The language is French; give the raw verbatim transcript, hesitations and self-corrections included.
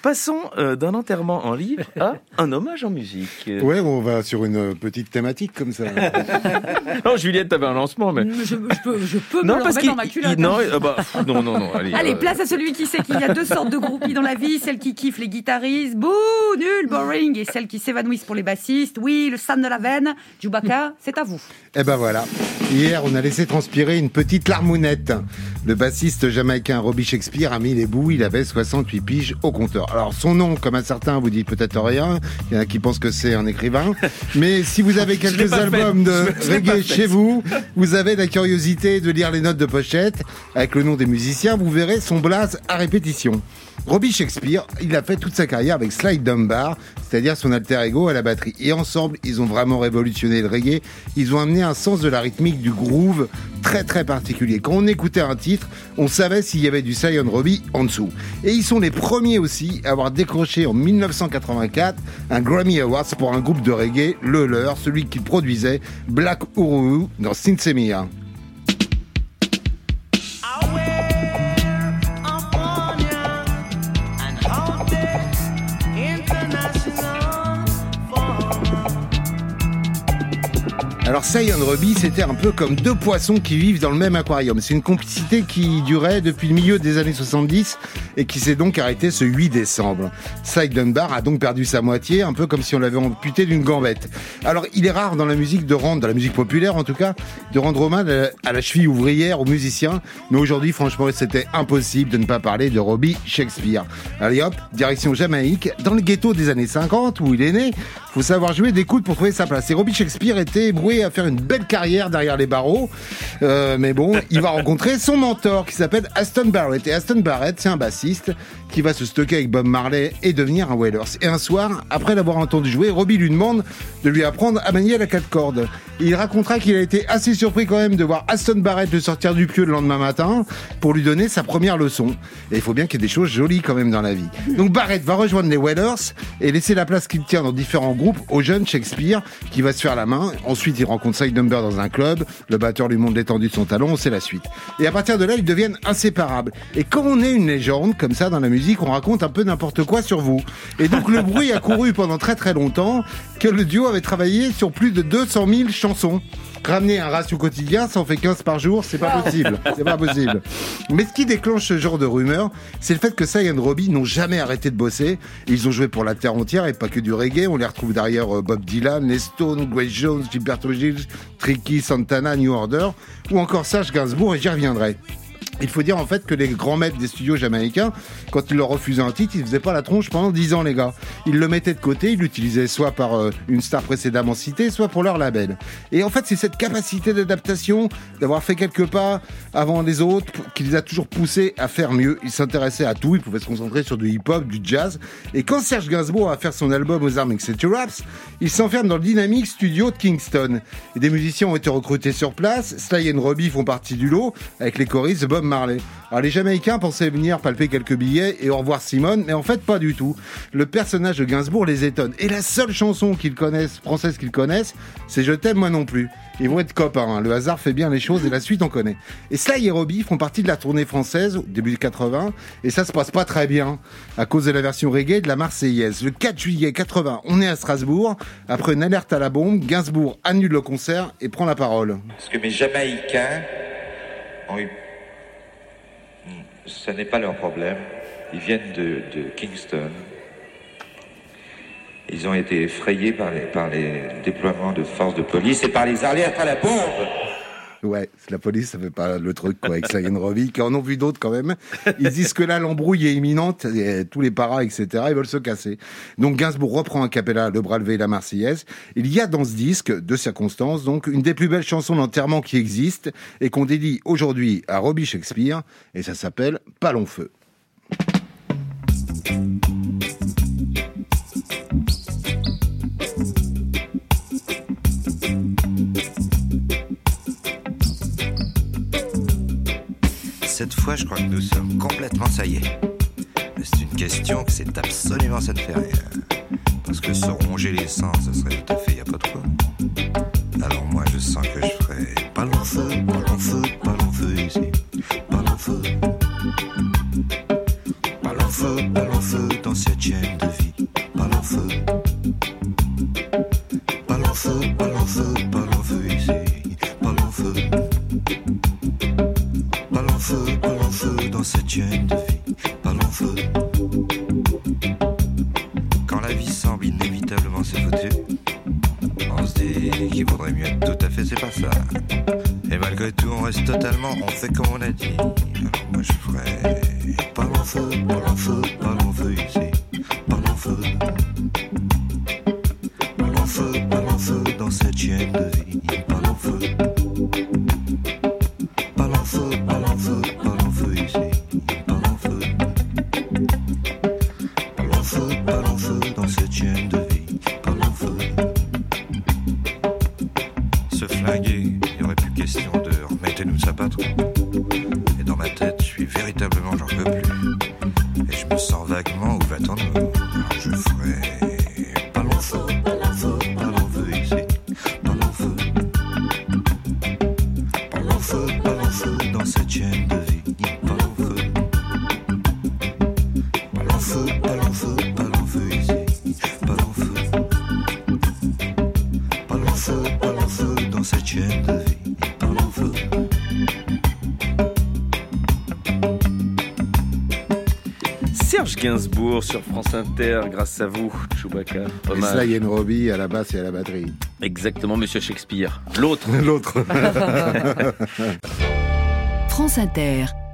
Passons euh, d'un enterrement en livre à un hommage en musique. Ouais, on va sur une petite thématique comme ça. Non, Juliette, t'avais un lancement, mais... Je, je peux, je peux non, me le parce remettre dans ma qu'il- culotte. il- non, euh, bah, pff, non, non, non, allez. Allez, euh, place à celui qui sait qu'il y a deux sortes de groupies dans la vie, celles qui kiffent les guitaristes, bouh, nul, boring, et celles qui s'évanouissent pour les bassistes. Oui, le Sam de la veine, Chewbacca, c'est à vous. Eh ben voilà. Hier, on a laissé transpirer une petite larmounette. Le bassiste jamaïcain Robbie Shakespeare a mis les bouts, il avait soixante-huit piges au compteur. Alors son nom, comme un certain, vous dit peut-être rien. Il y en a qui pensent que c'est un écrivain. Mais si vous avez quelques albums de reggae chez vous, vous avez la curiosité de lire les notes de pochette avec le nom des musiciens, vous verrez son blaze à répétition. Robbie Shakespeare, il a fait toute sa carrière avec Sly Dunbar, c'est-à-dire son alter ego à la batterie. Et ensemble, ils ont vraiment révolutionné le reggae. Ils ont amené un sens de la rythmique, du groove très très particulier. Quand on écoutait un titre, on savait s'il y avait du Sly and Robbie en dessous. Et ils sont les premiers aussi à avoir décroché en dix-neuf cent quatre-vingt-quatre un Grammy Awards pour un groupe de reggae, le leur, celui qui produisait Black Uhuru dans Sinsemilla. Alors Sly and Robbie, c'était un peu comme deux poissons qui vivent dans le même aquarium. C'est une complicité qui durait depuis le milieu des années soixante-dix et qui s'est donc arrêtée ce huit décembre. Sly Dunbar a donc perdu sa moitié, un peu comme si on l'avait amputé d'une gambette. Alors il est rare dans la musique de rendre, dans la musique populaire en tout cas, de rendre hommage à la cheville ouvrière, aux musiciens. Mais aujourd'hui, franchement, c'était impossible de ne pas parler de Robbie Shakespeare. Allez hop, direction Jamaïque, dans le ghetto des années cinquante où il est né. Faut savoir jouer des coudes pour trouver sa place. Et Robbie Shakespeare était voué à faire une belle carrière derrière les barreaux. Euh, mais bon, il va rencontrer son mentor qui s'appelle Aston Barrett. Et Aston Barrett, c'est un bassiste qui va se stocker avec Bob Marley et devenir un Wailers. Et un soir, après l'avoir entendu jouer, Robbie lui demande de lui apprendre à manier la quatre cordes. Et il racontera qu'il a été assez surpris quand même de voir Aston Barrett le sortir du pieu le lendemain matin pour lui donner sa première leçon. Et il faut bien qu'il y ait des choses jolies quand même dans la vie. Donc Barrett va rejoindre les Wailers et laisser la place qu'il tient dans différents groupes au jeune Shakespeare qui va se faire la main. Ensuite, il rencontre Sly Dunbar dans un club. Le batteur lui montre l'étendue de son talent. C'est la suite. Et à partir de là, ils deviennent inséparables. Et quand on est une légende, comme ça, dans la musique, on raconte un peu n'importe quoi sur vous. Et donc, le bruit a couru pendant très très longtemps que le duo avait travaillé sur plus de deux cent mille chansons. Ramener un ratio quotidien, ça en fait quinze par jour, c'est pas possible. C'est pas possible. Mais ce qui déclenche ce genre de rumeur, c'est le fait que Sly and Robbie n'ont jamais arrêté de bosser. Ils ont joué pour la terre entière et pas que du reggae. On les retrouve derrière Bob Dylan, les Stones, Grace Jones, Gilberto Gil, Tricky, Santana, New Order, ou encore Serge Gainsbourg, et j'y reviendrai. Il faut dire en fait que les grands maîtres des studios jamaïcains, quand ils leur refusaient un titre, ils faisaient pas la tronche pendant dix ans les gars. Ils le mettaient de côté, ils l'utilisaient soit par euh, une star précédemment citée, soit pour leur label. Et en fait c'est cette capacité d'adaptation, d'avoir fait quelques pas avant les autres, qui les a toujours poussés à faire mieux. Ils s'intéressaient à tout, ils pouvaient se concentrer sur du hip-hop, du jazz. Et quand Serge Gainsbourg va faire son album aux armes Etc Raps, il s'enferme dans le dynamique studio de Kingston. Et des musiciens ont été recrutés sur place, Sly and Robbie font partie du lot, avec les choristes Bob Marley. Alors les Jamaïcains pensaient venir palper quelques billets et au revoir Simone, mais en fait pas du tout. Le personnage de Gainsbourg les étonne. Et la seule chanson qu'ils connaissent, française qu'ils connaissent, c'est Je t'aime moi non plus. Ils vont être copains, hein. Le hasard fait bien les choses et la suite on connaît. Et Sly et Robbie font partie de la tournée française au début des quatre-vingts et ça se passe pas très bien à cause de la version reggae de la Marseillaise. Le quatre juillet quatre-vingts, on est à Strasbourg. Après une alerte à la bombe, Gainsbourg annule le concert et prend la parole. Parce que mes Jamaïcains ont eu... Ce n'est pas leur problème. Ils viennent de, de Kingston. Ils ont été effrayés par les, par les déploiements de forces de police et par les alertes à la bombe. Ouais, la police, ça fait pas le truc, quoi, avec Sly and Robbie, qui en ont vu d'autres quand même. Ils disent que là, l'embrouille est imminente, et tous les paras, et cetera, ils veulent se casser. Donc Gainsbourg reprend a cappella Le bras levé et la Marseillaise. Il y a dans ce disque, deux circonstances, donc, une des plus belles chansons d'enterrement qui existent, et qu'on dédie aujourd'hui à Robbie Shakespeare, et ça s'appelle Pas long feu. Cette fois, je crois que nous sommes complètement ça y est. C'est une question que c'est absolument ça ne fait rien. Parce que se ronger les sens, ça serait tout à fait, y a pas de quoi. Alors moi, je sens que je ferais pas long feu, pas long feu, pas long feu ici. Pas long feu. Pas long feu, pas long feu dans cette fait, c'est pas ça. Et malgré tout, on reste totalement, on fait comme on a dit. Alors moi je ferais pas l'enfeu, pas l'enfeu, pas l'enfeu ici, pas l'enfeu. Pas l'enfeu, pas l'enfeu dans cette chaîne de vie, pas l'enfeu. Pas l'enfeu, pas l'enfeu, pas l'enfeu ici, pas l'enfeu. Pas l'enfeu, pas l'enfeu dans cette chaîne de vie, pas l'enfeu. Se flinguer, il n'y aurait plus question de remettez-nous sa patron. Et dans ma tête, je suis véritablement, j'en peux plus. Et je me sens vaguement où va-t-on-nous. Alors je ferai pas l'enfeu, pas l'enfeu, pas l'enfeu ici, pas l'enfeu. Pas l'enfeu, pas l'enfeu dans cette chaîne de vie, pas l'enfeu. Pas l'enfeu, pas l'enfeu, pas l'enfeu ici, pas l'enfeu. Pas l'enfeu, pas l'enfeu dans cette chaîne de vie, pas l'enfeu. Serge Gainsbourg sur France Inter, grâce à vous, Chewbacca. Et Hommage. Sly and Robbie à la basse et à la batterie. Exactement, Monsieur Shakespeare. L'autre. L'autre. France Inter.